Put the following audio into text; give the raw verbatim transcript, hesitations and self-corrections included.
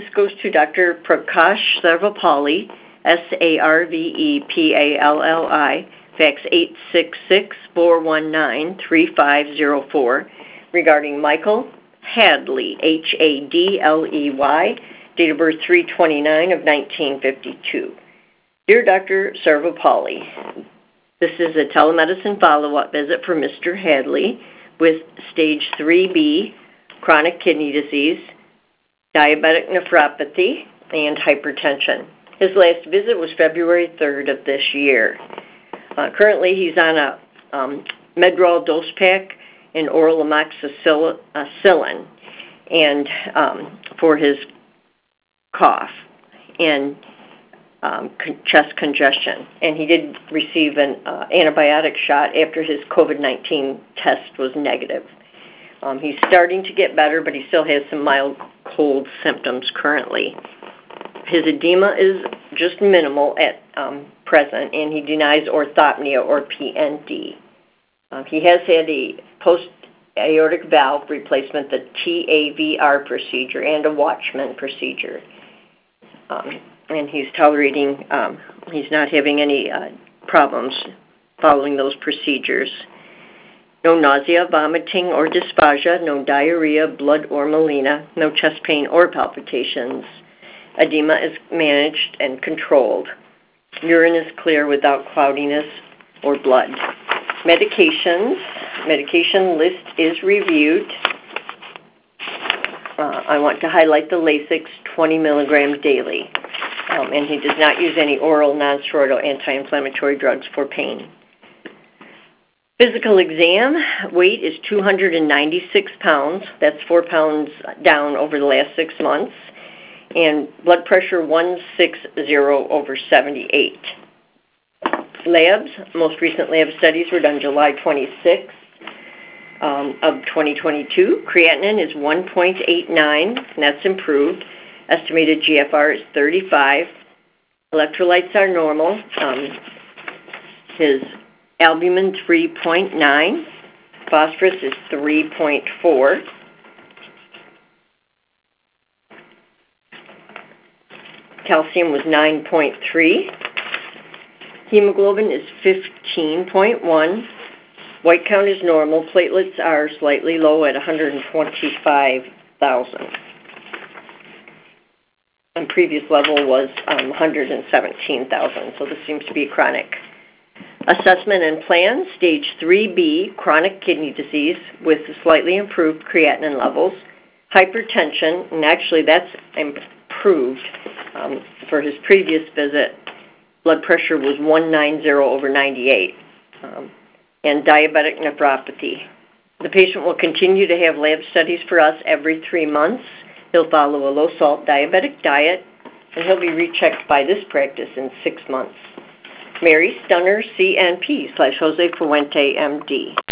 This goes to Doctor Prakash Sarvepalli, S A R V E P A L L I, fax eight six six, four one nine, three five zero four, regarding Michael Hadley, H A D L E Y, date of birth three twenty-nine of nineteen fifty-two. Dear Doctor Sarvepalli, this is a telemedicine follow-up visit for Mister Hadley with stage three B, chronic kidney disease, diabetic nephropathy, and hypertension. His last visit was February third of this year. Uh, currently, he's on a um, Medrol dose pack and oral amoxicillin and um, for his cough and um, con- chest congestion. And he did receive an uh, antibiotic shot after his COVID nineteen test was negative. Um, he's starting to get better, but he still has some mild cold symptoms currently. His edema is just minimal at um, present, and he denies orthopnea or P N D. Uh, he has had a post-aortic valve replacement, the T A V R procedure, and a Watchman procedure. Um, and he's tolerating, um, he's not having any uh, problems following those procedures. No nausea, vomiting, or dysphagia, no diarrhea, blood, or melena, no chest pain or palpitations. Edema is managed and controlled. Urine is clear without cloudiness or blood. Medications. Medication list is reviewed. Uh, I want to highlight the Lasix twenty milligrams daily. Um, and he does not use any oral nonsteroidal anti-inflammatory drugs for pain. Physical exam, weight is two hundred ninety-six pounds. That's four pounds down over the last six months. And blood pressure one sixty over seventy-eight. Labs, most recent lab studies were done July twenty-sixth um, of twenty twenty-two. Creatinine is one point eight nine, and that's improved. Estimated G F R is thirty-five. Electrolytes are normal. Um, his albumin three point nine. Phosphorus is three point four. Calcium was nine point three. Hemoglobin is fifteen point one. White count is normal. Platelets are slightly low at one hundred twenty-five thousand. And previous level was um, one hundred seventeen thousand, so this seems to be chronic. Assessment and plan, stage three B, chronic kidney disease with slightly improved creatinine levels. Hypertension, and actually that's improved. Um, for his previous visit, blood pressure was one ninety over ninety-eight, um, and diabetic nephropathy. The patient will continue to have lab studies for us every three months. He'll follow a low-salt diabetic diet, and he'll be rechecked by this practice in six months. Mary Stunner, C N P slash Jose Fuente, M D.